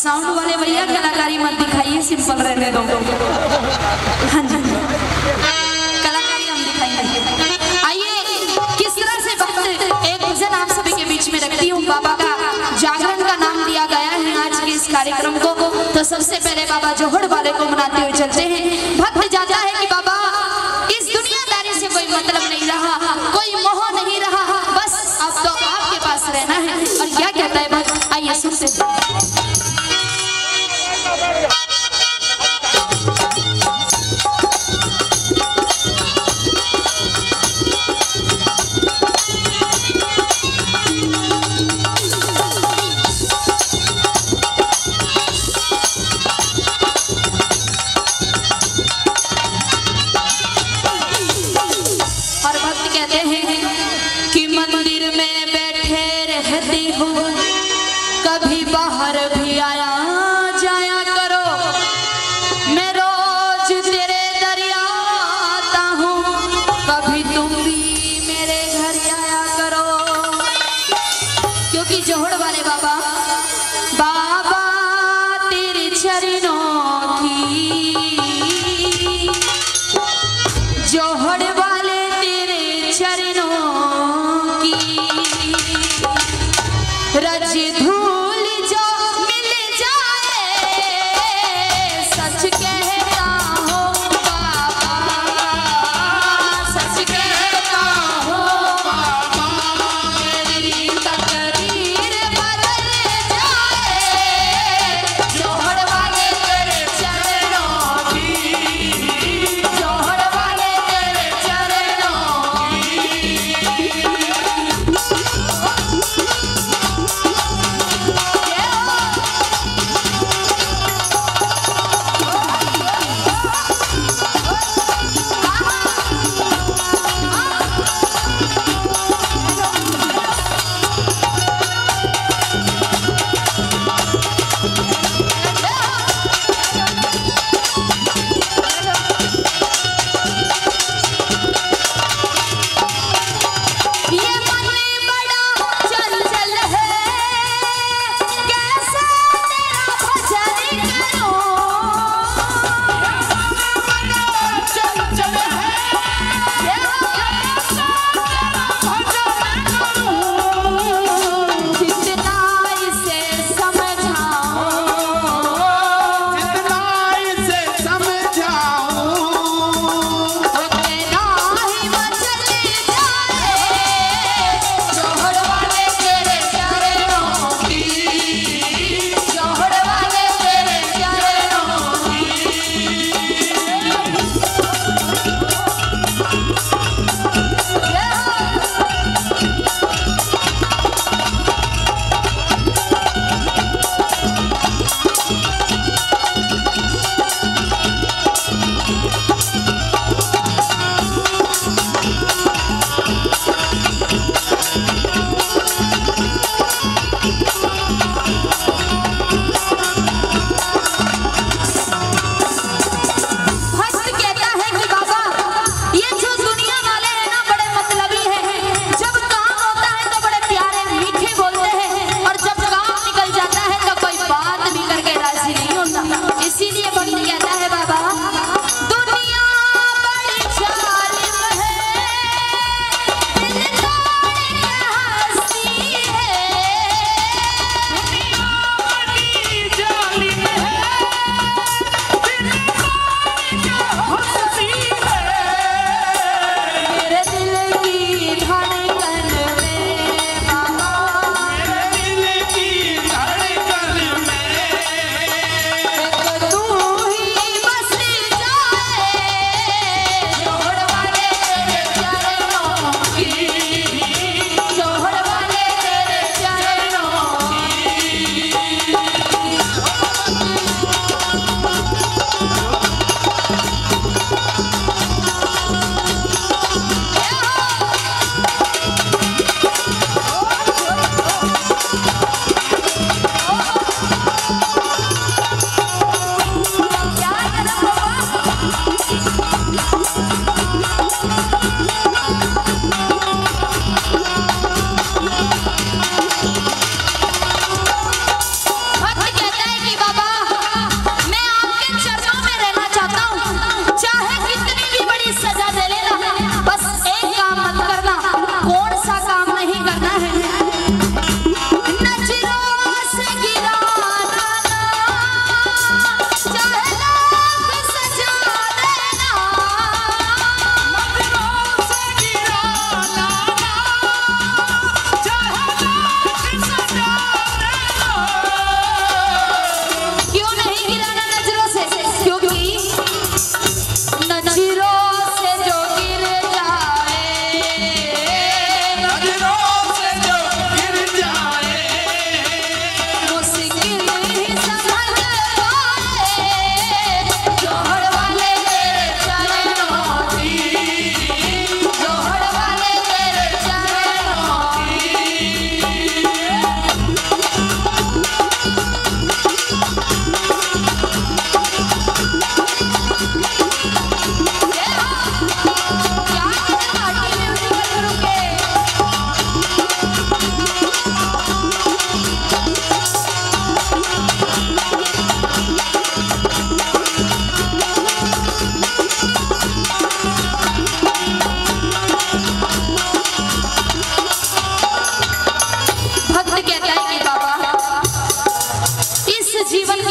Sound वाले भैया कलाकारी मत दिखाइए, सिंपल रहने दो। हाँ जी, कलाकारी हम दिखाएंगे। आइए किस तरह से वक्त एक भजन आप सभी के बीच में रखती हूँ। बाबा का जागरण का नाम दिया गया है आज के इस कार्यक्रम को, तो सबसे पहले बाबा जोहड़ वाले को मनाते हुए चलते हैं। भक्त जाता है कि बाबा इस दुनियादारी से कोई मतलब नहीं रहा, कोई मोह नहीं रहा, बस अब तो आपके पास रहना है। और क्या कहता है भक्त, आइए सुनते हैं। कि मंदिर में बैठे रहते हो, कभी बाहर भी आया जाया करो, मैं रोज तेरे दरिया आता हूँ, कभी तुम भी मेरे घर आया करो। क्योंकि जोहड़ वाले बाबा बाबा तेरे चरणों की, जोहड़ वाले तेरे चरणों रज धूल जो मिल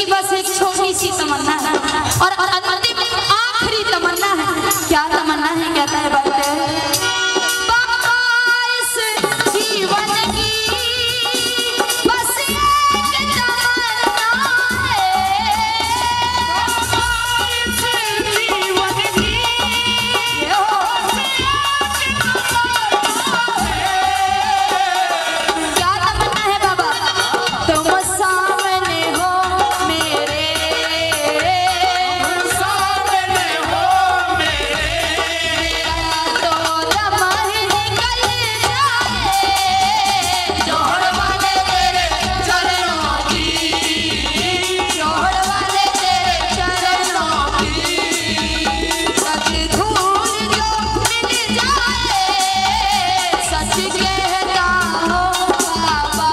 मेरी बस एक छोटी सी तमन्ना है और अंतिम आखिरी तमन्ना है। क्या तमन्ना है, कहता है बात बाबा इस जीवन की बस एक तमन्ना है, इस जीवन की क्या तमन्ना है बाबा, तुम सामने हो मेरे, सामने हो मेरे, तो दमन निकल जाए, जोड़ वाले तेरे चरणों की, जोड़ वाले तेरे चरणों की, सच धूल जो मिट जाए, सच कहता हूँ बाबा,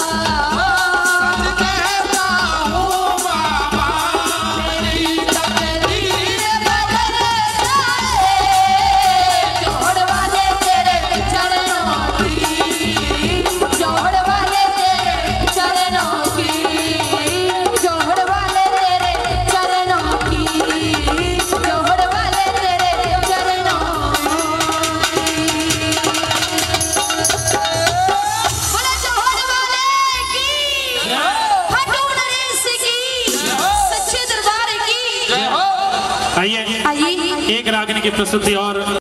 सच कहता हूँ बाबा, मेरी तकदीर बदल जाए, जोड़ वाले तेरे चरणों की, जोड़ वाले तेरे चरणों की, जोड़ वाले तेरे चरणों की, जोड़ वाले तेरे चरणों बोले जोड़ वाले की, हटू नरेश की, सच्चे दरबार की। आइए आइए एक रागनी की प्रस्तुति और